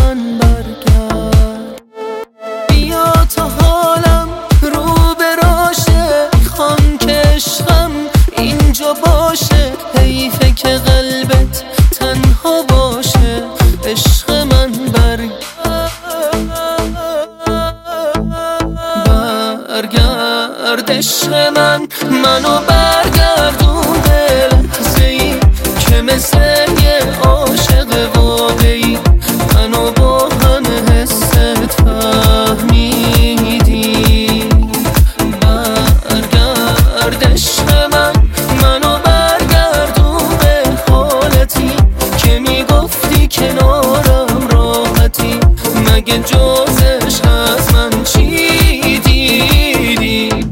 من برگرد. بیا تا حالم رو به راشه، میخوام که عشقم اینجا باشه. حیفه که قلبت تنها باشه، عشق من برگرد. عشق من منو برگردون به لحظه‌ای که مثل یه عاشق واقعی منو با همه حست فهمیدی. برگرد عشق من منو برگردون به حالتی که میگفتی کنارم راحتی. مگه جزش از من چی دیدی؟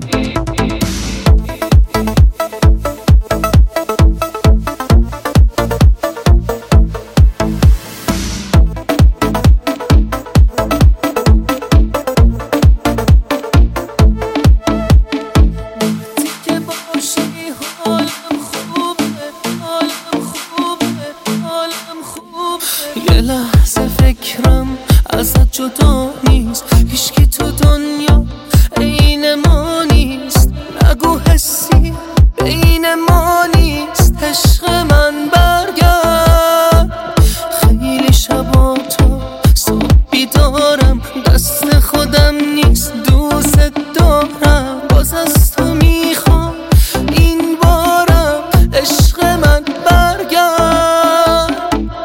یه لحظه فکرم ازت جدا نیست، هیچکی تو دنیا عین ما نیست. نگو حسی بین ما نیست، عشق من برگرد. خیلی شبا تا صبح بیدارم، دست خودم نیست دوست دارم. باز از تو میخوام این بارم، عشق من برگرد.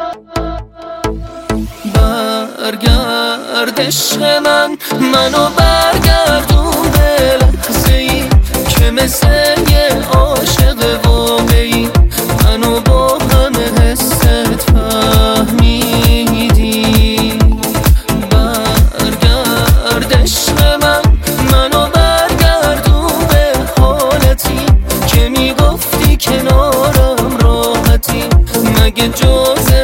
برگرد عشق من منو برگردون به لحظه‌ای که مثل یه عاشق واقعی منو با همه حست فهمیدی. برگرد عشق من منو برگردون به حالتی که میگفتی کنارم راحتی. مگه جز